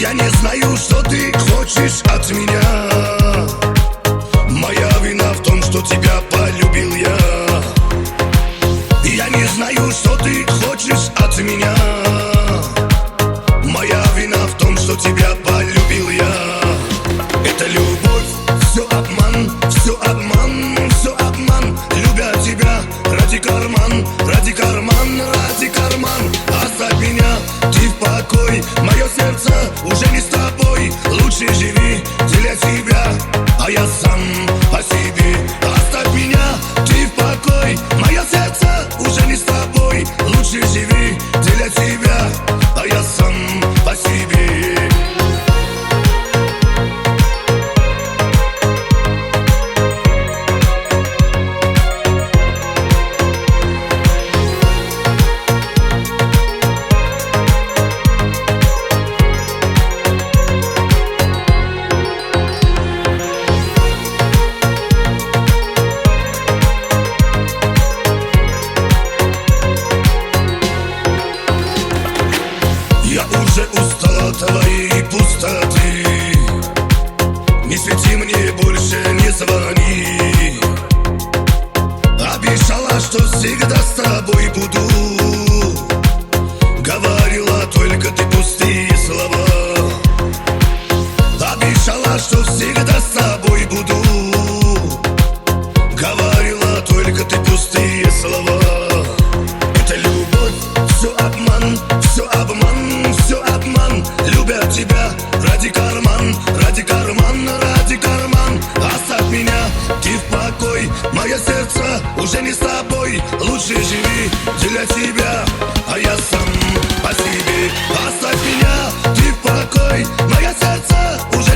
Я не знаю, что ты хочешь от меня. Моя вина в том, что тебя полюбил я. Я не знаю, что ты хочешь от меня. Моя вина в том, что тебя полюбил я. Это любовь, все обман, все обман, все обман. Любя тебя ради карман, ради карман, ради карман. Оставь меня, ты в покой. Мое сердце уже не с тобой. Лучше живи для тебя, а я сам по себе. Оставь меня, ты в покой. Мое сердце уже не с тобой. Лучше живи для тебя, а я сам по себе. Я уже устал от твоей пустоты. Не свети мне больше, не звони. Обещала, что всегда с тобой буду. Говорила только ты пустые слова. Обещала, что всегда с тобой буду. Говорила только ты пустые слова. Это любовь, все обман, все обман, все обман. Любя тебя ради карман, ради карман, ради карман. Оставь меня, ты в покой. Мое сердце уже не с тобой. Лучше живи для тебя, а я сам по себе. Оставь меня, ты в покой. Мое сердце уже